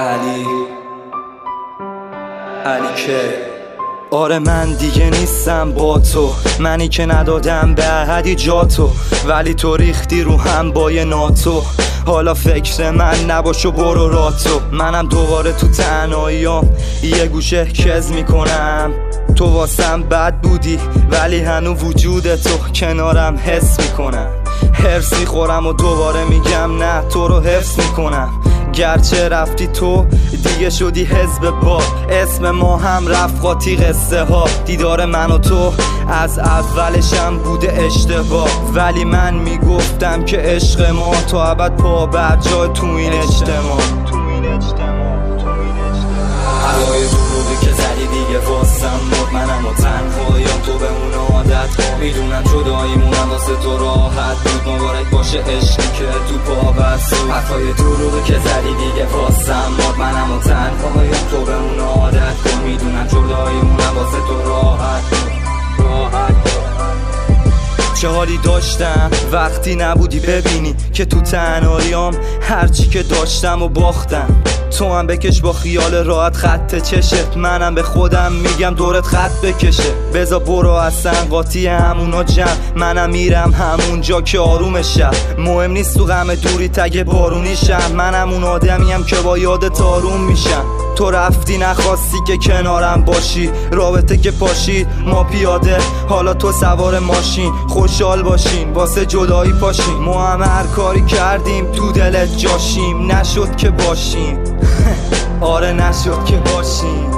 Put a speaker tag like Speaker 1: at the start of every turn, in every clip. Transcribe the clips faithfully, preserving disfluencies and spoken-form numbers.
Speaker 1: علی علی که آره من دیگه نیستم با تو، منی که ندادم به احدی جا تو، ولی تو ریختی رو هم با یه ناتو. حالا فکر من نباش و برو راتو. منم دوباره تو تنهاییام یه گوشه کز میکنم. تو واسم بد بودی ولی هنو وجود تو کنارم حس میکنم. هرس میخورم و دوباره میگم نه، تو رو حفظ میکنم. گرچه رفتی تو دیگه شدی حزب با، اسم ما هم رفت قاطی قصه ها. دیدار من و تو از اولشم بوده اشتباه، ولی من میگفتم که عشق ما تو ابد پا بر جای تو این اجتماع. هوای دروغی که زدی دیگه واسم مرد، منم و تنهاییم تو به اون عادت کن. میدونم جداییمونم واسه تو راحت بود، مبارک باشه عشقی که تو پا بست. حرفای دروغی که زدی دیگه واسم مرد، منم و تنهاییم تو به اون عادت کن. میدونم جداییمونم واسه تو راحت راحت چه حالی داشتم وقتی نبودی، ببینی که تو تنهاییام هرچی که داشتم و باختم. تو هم بکش با خیال راحت خط چشت، منم به خودم میگم دورت خط بکشه. بذار برو اصلا قاطی همونا جمع، منم میرم همون جا که آروم شب. مهم نیست تو غم دوری تگ بارونی شم، منم اون آدمیم که با یادت آروم میشم. تو رفتی نخواستی که کنارم باشی، رابطه که پاشید ما پیاده، حالا تو سوار ماشین. خوشحال باشین واسه جدایی پاشین، ما هم هر کاری کردیم تو دلت جاشیم. نشد که باشیم آره نشد که باشیم.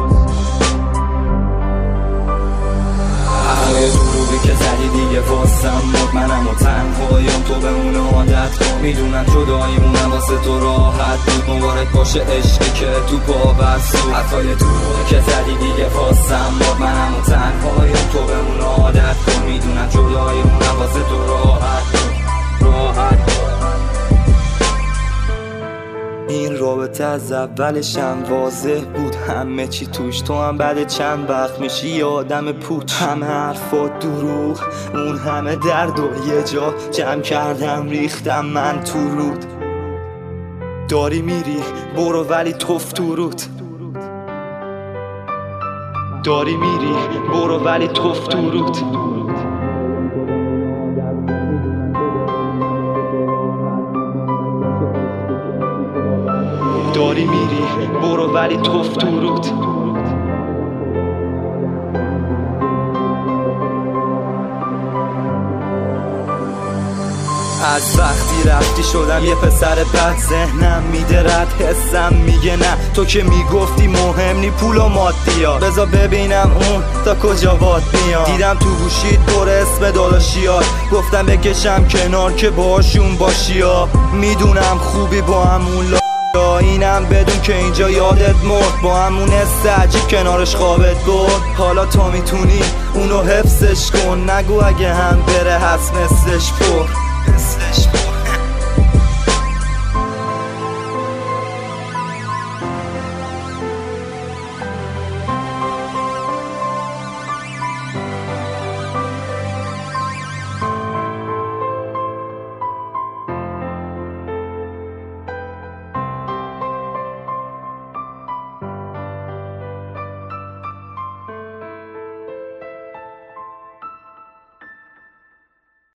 Speaker 1: هوای دروغی که زدی دیگه واسم مرد، منم و تنهاییم تو به اون عادت کن. میدونم جداییمونم واسه تو راحت بود، مبارک باشه عشقی که تو پا بست. حرفای دروغی که زدی دیگه واسم مرد، منم و تنهاییم تو به اون عادت کن. میدونم جداییمونم واسه تو راحت راحت این رابطه از اولش هم واضح بود، همه چی توش. تو هم بعد چند وقت میشی یه آدم پوچ، همه حرفات دروغ، اون همه درد و یه جا جمع کردم ریختم من تو رود. داری میری برو ولی توف تو رود، داری میری برو ولی توف تو رود. داری میری برو ولی توف تو رود. از وقتی رفتی شدم یه پسر بد، ذهنم میده رد، حسم میگه نه. تو که میگفتی مهم نی پول و مادیات، بذار ببینم اون تا کجا واد میاد. دیدم تو گوشید پر اسم داداشیات، گفتم بکشم کنار که باشون باشی ها. میدونم خوبی با همون لا اینم بدون که اینجا یادت مرد، با همون حس عجیب کنارش خوابت برد. حالا تا میتونی اونو حفظش کن، نگو اگه هم بره هست مثلش پر.